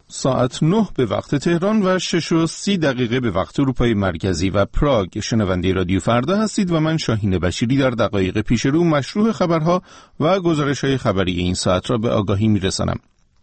ساعت 9 به وقت تهران و 6:30 به وقت اروپای مرکزی و پراگ. شنونده رادیو فردا هستید و من شاهین بشیری در دقایق پیش رو مشروع خبرها و گزارش‌های خبری این ساعت را به آگاهی می‌رسانم.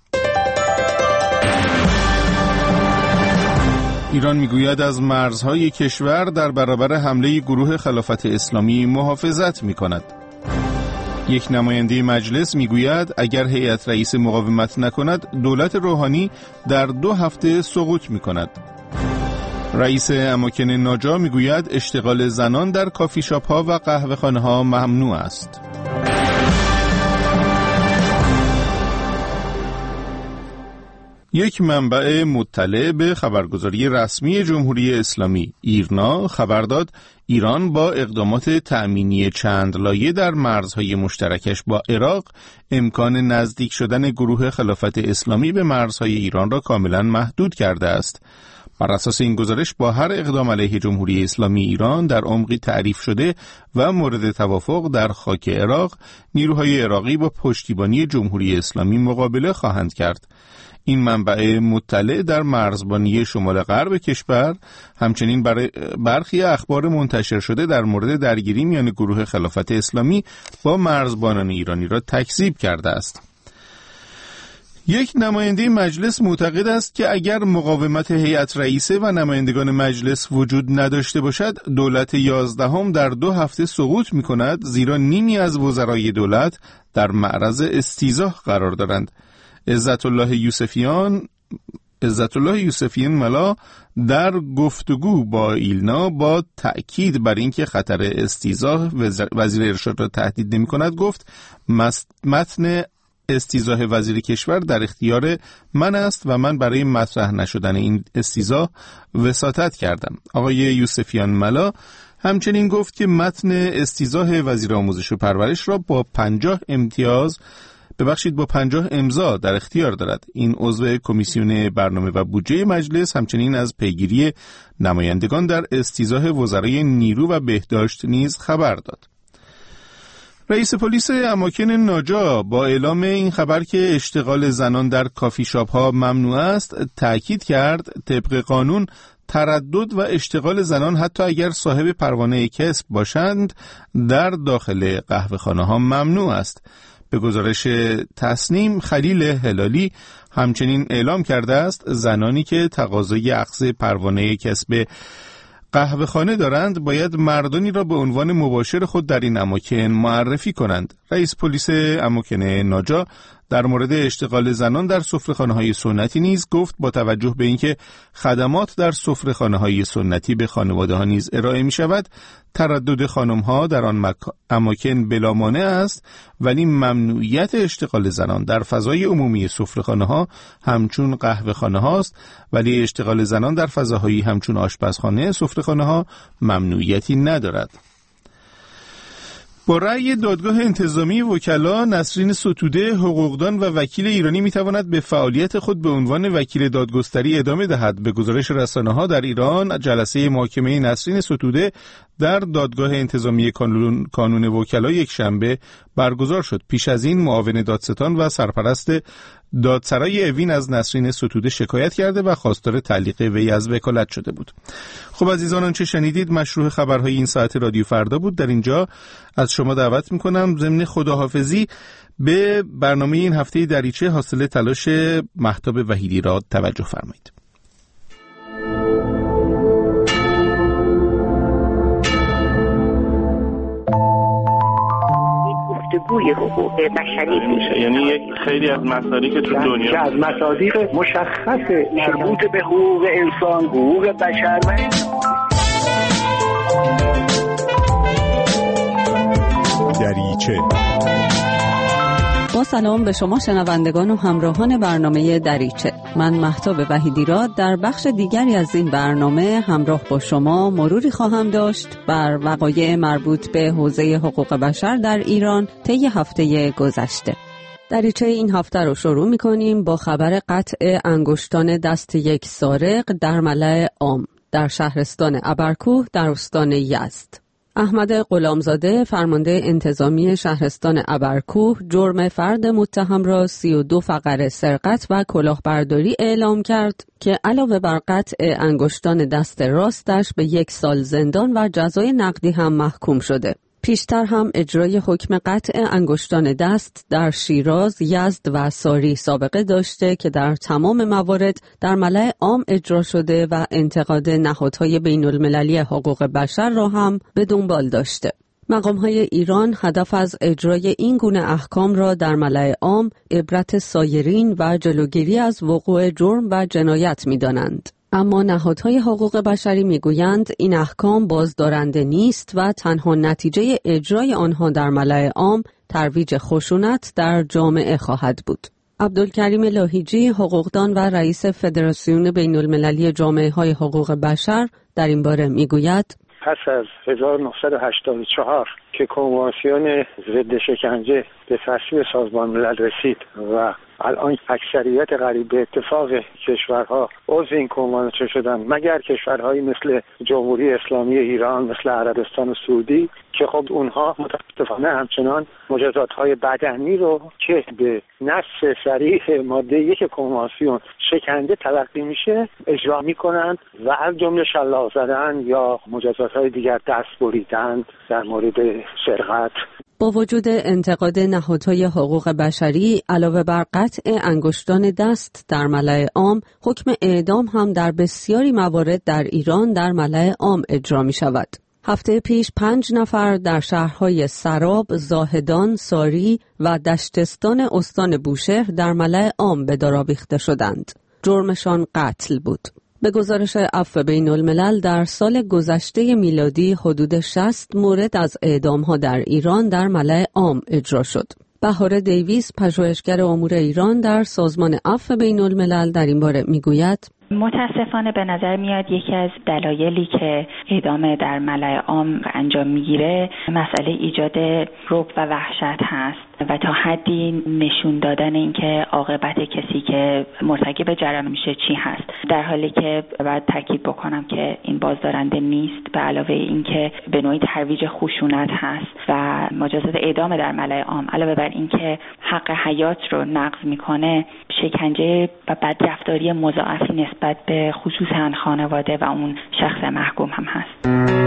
ایران میگوید از مرزهای کشور در برابر حمله گروه خلافت اسلامی محافظت می‌کند. یک نماینده مجلس میگوید اگر هیئت رئیس مقاومت نکند دولت روحانی در 2 هفته سقوط میکند. رئیس اماکن ناجا میگوید اشتغال زنان در کافی شاپ ها و قهوه خانه ها ممنوع است. یک منبع مطلع به خبرگزاری رسمی جمهوری اسلامی ایرنا خبر داد ایران با اقدامات تأمینی چند لایه در مرزهای مشترکش با عراق امکان نزدیک شدن گروه خلافت اسلامی به مرزهای ایران را کاملا محدود کرده است. بر اساس این گزارش با هر اقدام علیه جمهوری اسلامی ایران در عمقی تعریف شده و مورد توافق در خاک عراق، نیروهای عراقی با پشتیبانی جمهوری اسلامی مقابله خواهند کرد. این منبع مطلع در مرزبانی شمال غرب کشور همچنین برخی اخبار منتشر شده در مورد درگیری میان گروه خلافت اسلامی با مرزبانان ایرانی را تکذیب کرده است. یک نماینده مجلس معتقد است که اگر مقاومت هیئت رئیسه و نمایندگان مجلس وجود نداشته باشد دولت 11 در 2 هفته سقوط می کند، زیرا نیمی از وزرای دولت در معرض استیضاح قرار دارند. عزت الله یوسفیان ملا در گفتگو با ایلنا با تأکید بر اینکه خطر استیضاح وزیر ارشاد را تهدید نمی کند گفت متن استیضاح وزیر کشور در اختیار من است و من برای مطرح نشدن این استیضاح وساطت کردم. آقای یوسفیان ملا همچنین گفت که متن استیضاح وزیر آموزش و پرورش را با 50 امضا در اختیار دارد. این عضو کمیسیون برنامه و بودجه مجلس همچنین از پیگیری نمایندگان در استیضاح وزرای نیرو و بهداشت نیز خبر داد. رئیس پلیس اماکن ناجا با اعلام این خبر که اشتغال زنان در کافی شاپ ها ممنوع است تأکید کرد طبق قانون تردد و اشتغال زنان حتی اگر صاحب پروانه کسب باشند در داخل قهوه خانه ها ممنوع است. به گزارش تصنیم خلیل هلالی همچنین اعلام کرده است زنانی که تقاضای اخذ پروانه کسب قهوه خانه دارند باید مردانی را به عنوان مباشر خود در این اماکن معرفی کنند. رئیس پلیس اماکن ناجا در مورد اشتغال زنان در سفره‌خانه‌های سنتی نیز گفت با توجه به اینکه خدمات در سفره‌خانه‌های سنتی به خانواده‌ها نیز ارائه می‌شود تردد خانم‌ها در آن اماکن بلا مانع است، ولی ممنوعیت اشتغال زنان در فضای عمومی سفره‌خانه‌ها همچون قهوه خانه‌هاست، ولی اشتغال زنان در فضاهایی همچون آشپزخانه سفره‌خانه‌ها ممنوعیتی ندارد. با رأی دادگاه انتظامی وکلا نسرین ستوده حقوقدان و وکیل ایرانی میتواند به فعالیت خود به عنوان وکیل دادگستری ادامه دهد. به گزارش رسانه‌ها در ایران جلسه محاکمه نسرین ستوده در دادگاه انتظامی کانون وکلا یک شنبه برگزار شد. پیش از این معاون دادستان و سرپرست دادسرای اوین از نسرین ستوده شکایت کرده و خواستار تعلیق وی از وکالت شده بود. خب عزیزان آنچه شنیدید مشروع خبرهای این ساعت رادیو فردا بود. در اینجا از شما دعوت میکنم ضمن خداحافظی به برنامه این هفته دریچه حاصل تلاش مهتاب وحیدی را توجه فرمایید. گفتگوی حقوق بشری میشه، یعنی یک خیلی از مسائلی که تو دنیا که از مصادیق مشخص مربوط به حقوق انسان، حقوق بشر و دریچه. با سلام به شما شنوندگان و همراهان برنامه دریچه. من مهتاب وحیدی را در بخش دیگری از این برنامه همراه با شما مروری خواهم داشت بر وقایع مربوط به حوزه حقوق بشر در ایران طی هفته گذشته. دریچه این هفته رو شروع می‌کنیم با خبر قطع انگشتان دست یک سارق در ملأ عام در شهرستان ابرکوه در استان یزد. احمد غلامزاده فرمانده انتظامی شهرستان ابرکوه جرم فرد متهم را 32 فقره سرقت و کلاهبرداری اعلام کرد که علاوه بر قطع انگشتان دست راستش به 1 سال زندان و جزای نقدی هم محکوم شده. پیشتر هم اجرای حکم قطع انگشتان دست در شیراز، یزد و ساری سابقه داشته که در تمام موارد در ملأ عام اجرا شده و انتقاد نهادهای بین‌المللی حقوق بشر را هم به دنبال داشته. مقام‌های ایران هدف از اجرای این گونه احکام را در ملأ عام عبرت سایرین و جلوگیری از وقوع جرم و جنایت می‌دانند. اما نهادهای حقوق بشری میگویند این احکام بازدارنده نیست و تنها نتیجه اجرای آنها در ملأ عام ترویج خشونت در جامعه خواهد بود. عبدالکریم لاهیجی، حقوقدان و رئیس فدراسیون بین‌المللی جامعه‌های حقوق بشر در این باره میگوید: پس از 1984 که کنوانسیون ضد شکنجه به تصویب سازمان ملل رسید و الان اکثریت قریب به اتفاق کشورها عضو این کنوانسیون شدن، مگر کشورهایی مثل جمهوری اسلامی ایران، مثل عربستان و سعودی که خب اونها متاسفانه همچنان مجازات‌های بدنی رو که به نص صریح ماده 1 کنوانسیون شکنجه تلقی میشه اجرا میکنند و از جمله شلاق زدن یا مجازات‌های دیگر دست بریدن در مورد سرقت. با وجود انتقاد نهادهای حقوق بشری علاوه بر قطع انگشتان دست در ملأ عام، حکم اعدام هم در بسیاری موارد در ایران در ملأ عام اجرا می شود. هفته پیش 5 نفر در شهرهای سراب، زاهدان، ساری و دشتستان استان بوشهر در ملأ عام به دار آویخته شدند. جرمشان قتل بود. به گزارش عفو بین‌الملل در سال گذشته میلادی حدود 60 مورد از اعدام‌ها در ایران در ملأ عام اجرا شد. بهاره دیویس، پژوهشگر امور ایران در سازمان عفو بین‌الملل در این باره میگوید: متاسفانه به نظر میاد یکی از دلایلی که اعدام در ملأ عام انجام میگیره مسئله ایجاد رعب و وحشت هست و تا حدی نشون دادن اینکه عاقبت کسی که مرتکب جرم میشه چی هست، در حالی که باید تاکید بکنم که این بازدارنده نیست، به علاوه اینکه به نوعی ترویج خشونت هست و مجازات اعدام در ملأ عام علاوه بر اینکه حق حیات رو نقض میکنه، شکنجه و بدرفتاری مضاعفی نسبت به خصوصا خانواده و اون شخص محکوم هم هست.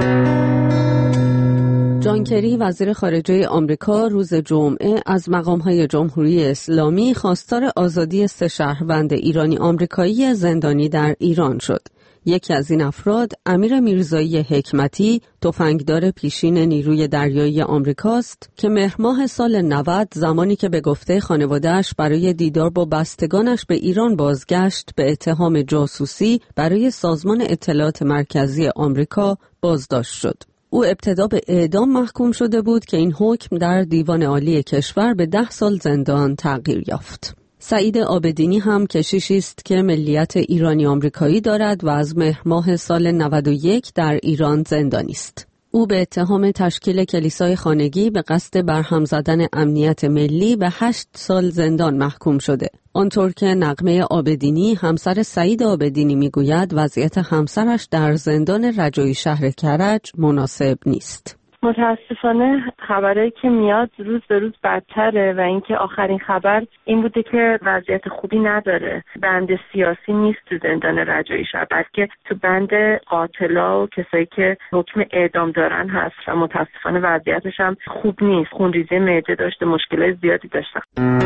جان کری، وزیر خارجه آمریکا، روز جمعه از مقام‌های جمهوری اسلامی خواستار آزادی 3 شهروند ایرانی آمریکایی زندانی در ایران شد. یکی از این افراد امیر میرزایی حکمتی، تفنگدار پیشین نیروی دریایی آمریکاست که مهر ماه سال 90 زمانی که به گفته خانواده‌اش برای دیدار با بستگانش به ایران بازگشت، به اتهام جاسوسی برای سازمان اطلاعات مرکزی آمریکا بازداشت شد. او ابتدا به اعدام محکوم شده بود که این حکم در دیوان عالی کشور به 10 سال زندان تغییر یافت. سعید عابدینی هم کشیشی است که ملیت ایرانی آمریکایی دارد و از مهر ماه سال 91 در ایران زندانی است. او به اتهام تشکیل کلیسای خانگی به قصد برهم زدن امنیت ملی به 8 سال زندان محکوم شده. آنطور که نغمه عابدینی، همسر سعید عابدینی، میگوید وضعیت همسرش در زندان رجایی شهر کرج مناسب نیست. متاسفانه خبرایی که میاد روز به روز بدتره و اینکه آخرین خبر این بوده که وضعیت خوبی نداره. بند سیاسی نیست تو زندان رجایی شهر، بلکه تو بند قاتلا و کسایی که حکم اعدام دارن هست و متاسفانه وضعیتش هم خوب نیست. خونریزی معده داشته، مشکلات زیادی داشته.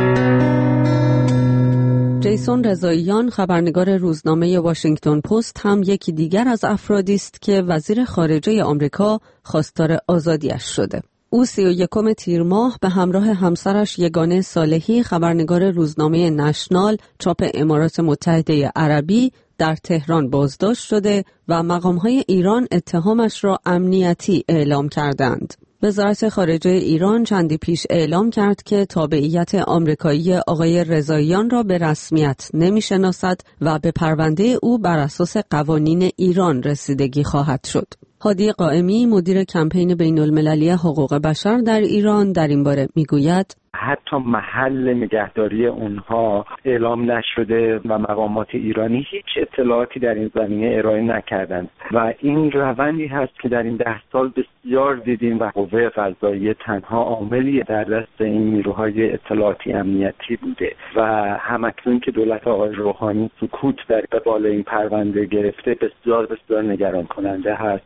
جیسون رضاییان، خبرنگار روزنامه واشنگتن پست، هم یکی دیگر از افرادی است که وزیر خارجه آمریکا خواستار آزادیش شده. او 31 تیر ماه به همراه همسرش یگانه صالحی، خبرنگار روزنامه نشنال چاپ امارات متحده عربی، در تهران بازداشت شده و مقام‌های ایران اتهامش را امنیتی اعلام کردند. وزارت خارجه ایران چندی پیش اعلام کرد که تابعیت آمریکایی آقای رضاییان را به رسمیت نمی‌شناسد و به پرونده او بر اساس قوانین ایران رسیدگی خواهد شد. هادی قائمی، مدیر کمپین بین‌المللی حقوق بشر در ایران، در این باره میگوید: حتی محل نگهداری اونها اعلام نشده و مقامات ایرانی هیچ اطلاعاتی در این زمینه ارائه نکردند و این روندی هست که در این 10 سال بسیار دیدیم و قوه قضاییه تنها عاملی در دست این نیروهای اطلاعاتی امنیتی بوده و همکنون که دولت آقای روحانی سکوت در قبال این پرونده گرفته بسیار نگران کننده هست.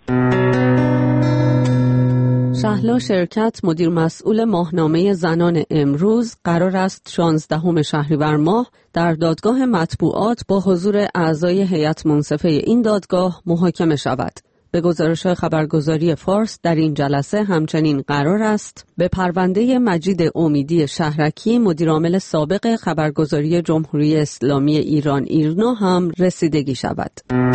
شهلا شرکت، مدیر مسئول ماهنامه زنان امروز، قرار است 16 شهریور ماه در دادگاه مطبوعات با حضور اعضای هیئت منصفه این دادگاه محاکمه شود. به گزارش خبرگزاری فارس در این جلسه همچنین قرار است به پرونده مجید امیدی شهرکی، مدیرعامل سابق خبرگزاری جمهوری اسلامی ایران ایرنا هم رسیدگی شود.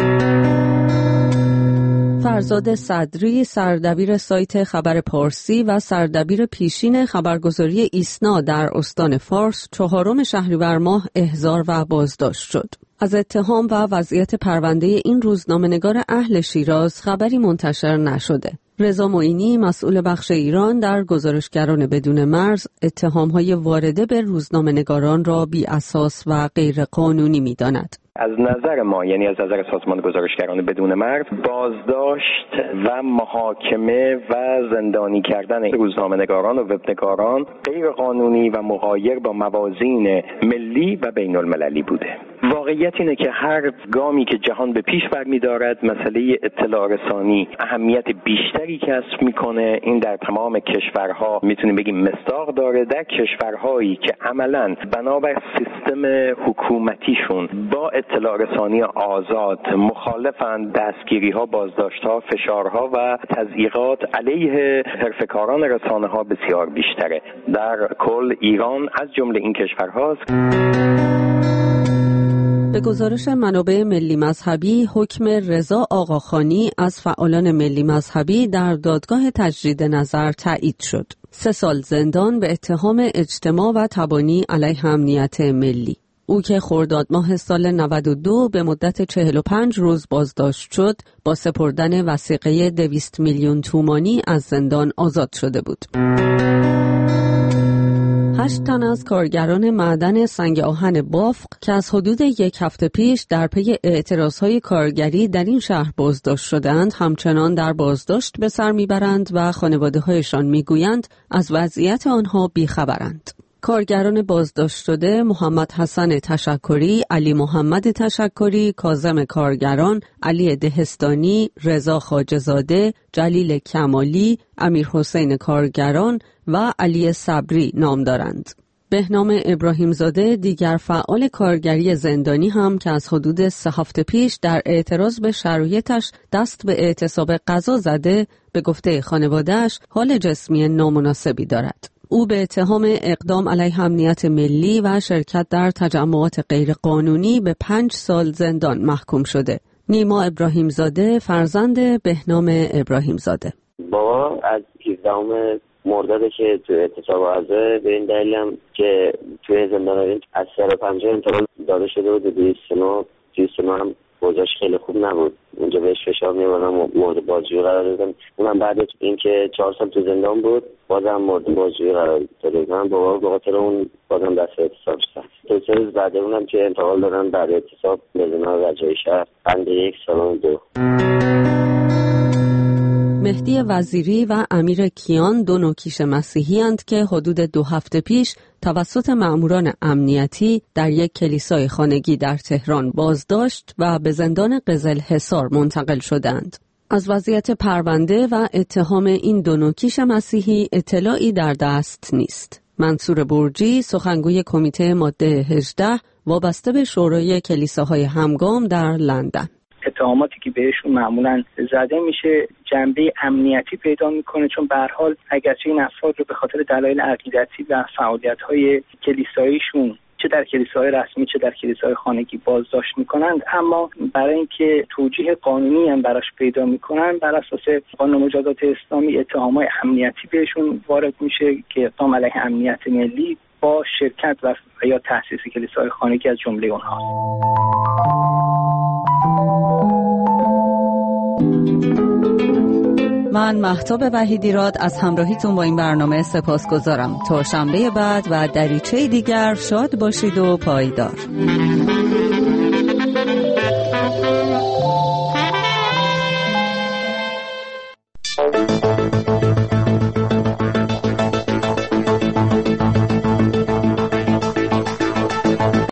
فرزاد صدری، سردبیر سایت خبر پارسی و سردبیر پیشین خبرگزاری ایسنا در استان فارس، 4 شهریور ماه احضار و بازداشت شد. از اتهام و وضعیت پرونده این روزنامه‌نگار اهل شیراز خبری منتشر نشده. رضا معینی، مسئول بخش ایران در گزارشگران بدون مرز، اتهام‌های وارده به روزنامه‌نگاران را بی اساس و غیر قانونی می‌داند. از نظر ما، یعنی از نظر سازمان گزارشگران بدون مرز، بازداشت و محاکمه و زندانی کردن روزنامه‌نگاران و وبنگاران غیر قانونی و مغایر با موازین ملی و بین المللی بوده. واقعیت اینه که هر گامی که جهان به پیش برمی‌دارد، مسئله اطلاع رسانی اهمیت بیشتری کسب می‌کنه. این در تمام کشورها میتونیم بگیم مصداق داره. در کشورهایی که عملاً بنابر سیستم حکومتیشون با اطلاع رسانی آزاد مخالفند، دستگیری‌ها، بازداشت‌ها، فشارها و تضییقات علیه حرفه‌کاران رسانه‌ها بسیار بیشتره. در کل ایران از جمله این کشورهاست. به گزارش منابع ملی مذهبی، حکم رضا آقاخانی از فعالان ملی مذهبی در دادگاه تجدید نظر تایید شد. 3 سال زندان به اتهام اجتماع و تبانی علیه امنیت ملی. او که خرداد ماه سال 92 به مدت 45 روز بازداشت شد، با سپردن وثیقه 200 میلیون تومانی از زندان آزاد شده بود. 8 تن از کارگران معدن سنگ آهن بافق که از حدود 1 هفته پیش در پی اعتراضهای کارگری در این شهر بازداشت شدند، همچنان در بازداشت به سر میبرند و خانواده‌هایشان میگویند از وضعیت آنها بیخبرند. کارگران بازداشت شده محمد حسن تشکری، علی محمد تشکری، کاظم کارگران، علی دهستانی، رضا خواجه‌زاده، جلیل کمالی، امیر حسین کارگران و علی صبری نام دارند. بهنام ابراهیمزاده، دیگر فعال کارگری زندانی هم که از حدود 3 هفته پیش در اعتراض به شرایطش دست به اعتصاب غذا زده، به گفته خانواده‌اش حال جسمی نامناسبی دارد. او به اتهام اقدام علیه امنیت ملی و شرکت در تجمعات غیرقانونی به 5 سال زندان محکوم شده. نیما ابراهیمزاده، فرزند بهنام ابراهیمزاده: بابا از 17 مرداد که تو اعتصاب غذا به این دلیلم که توی زندان از سر پنجه انتقال داده شده بود به 29 هم وضعش خیلی خوب نبود. اونجا بهش فشار می‌آوردن، مورد بازجویی قرار دادن. اونم بعد اینکه 4 سال تو زندان بود بازم مورد بازجویی قرار دادن. بابا به خاطر اون بازم دست اعتصاب شد. 2 روز بعد اونم که انتقال دادن بعد اعتصاب به زندان رجایی شهر، بند 1 سال 2. مهدی وزیری و امیر کیان 2 نوکیش مسیحی اند که حدود 2 هفته پیش توسط مأموران امنیتی در یک کلیسای خانگی در تهران بازداشت و به زندان قزلحصار منتقل شدند. از وضعیت پرونده و اتهام این 2 نوکیش مسیحی اطلاعی در دست نیست. منصور برجی، سخنگوی کمیته ماده 18 وابسته به شورای کلیساهای همگام در لندن: اتهاماتی که بهشون معمولاً زده میشه جنبه امنیتی پیدا میکنه، چون به هر حال اگرچه این افراد رو به خاطر دلایل عقیدتی و فعالیت‌های کلیساییشون چه در کلیساهای رسمی چه در کلیساهای خانگی بازداشت میکنند، اما برای اینکه توجیه قانونی هم براش پیدا میکنن، بر اساس قانون مجازات اسلامی اتهامات امنیتی بهشون وارد میشه که اقدام علیه امنیت ملی با شرکت و یا تأسیس کلیساهای خانگی از جمله اونها. من مهتاب وحیدیراد از همراهیتون با این برنامه سپاسگزارم. تا شنبه بعد و دریچه دیگر شاد باشید و پایدار.